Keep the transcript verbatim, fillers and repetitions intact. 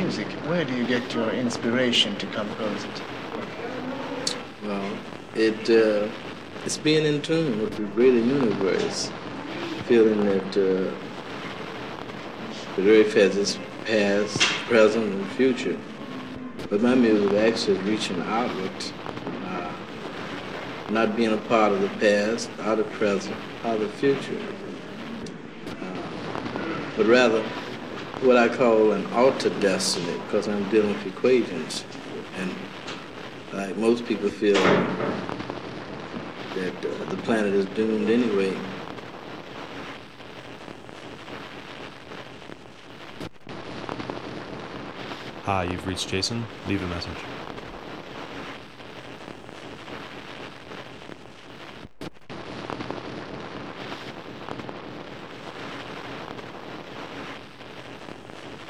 music? Where do you get your inspiration to compose it? Well, it uh, it's being in tune with the greater universe, feeling that uh, the earth has its past, present, and future. But my music actually is reaching outward, uh, not being a part of the past, or the present, or the future, uh, but rather what I call an altered destiny, because I'm dealing with equations. And like most people feel that uh, the planet is doomed anyway. Hi, you've reached Jason. Leave a message.